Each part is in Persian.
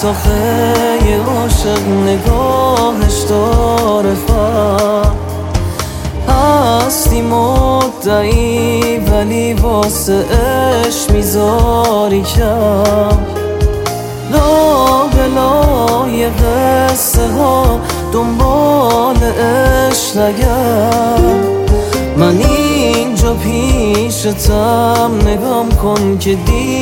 آخه یه عاشق نگاهش داره هستی مدعی ولی واسه عشق میذاری کم لا بلا یه قصه ها دنبال عشق نگم من اینجا پیشتم نگام کن که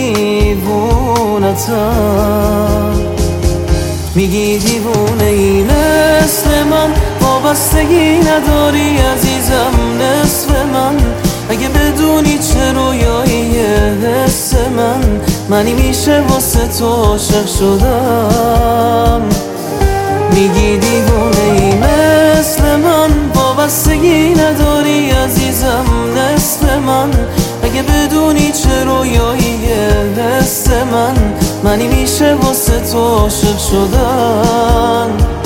دیوونتم میگی دیوونه ای مثل من وابستگی نداری عزیزم نصف من اگه بدونی چه رویاییه حس منی میشه واسه تو عاشق شدم میگی دیوونه ای مثل من وابستگی نداری عزیزم نصف من اگه بدونی چه رویاییه حس منی میشه واسه تو عاشق شدم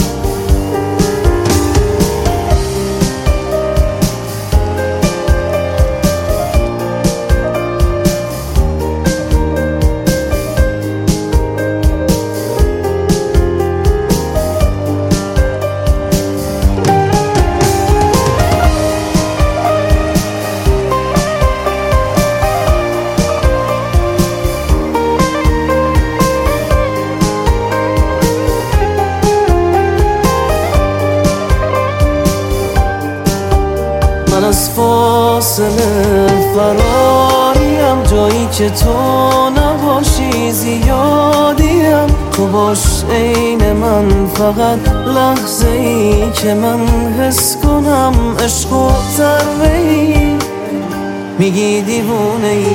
من از فاصله فراریم جایی که تو نباشی زیادیم تو باش عین من فقط لحظه ای که من حس کنم عشق و ضربه‌ای میگی دیوونه ای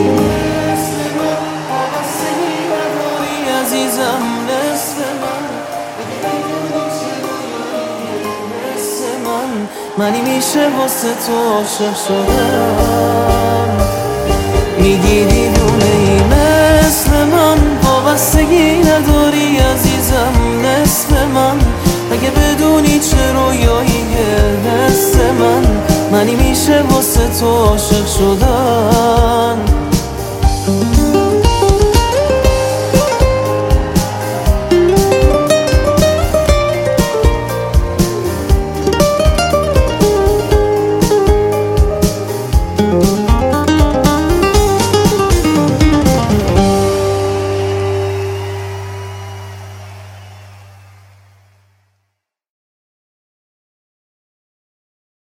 عزیزم نصف منی میشه واسه تو عاشق شدم میگی دیوونه ای مثل من وابستگی نداری عزیزم نصف من اگه بدونی چه رویاییه حس منی میشه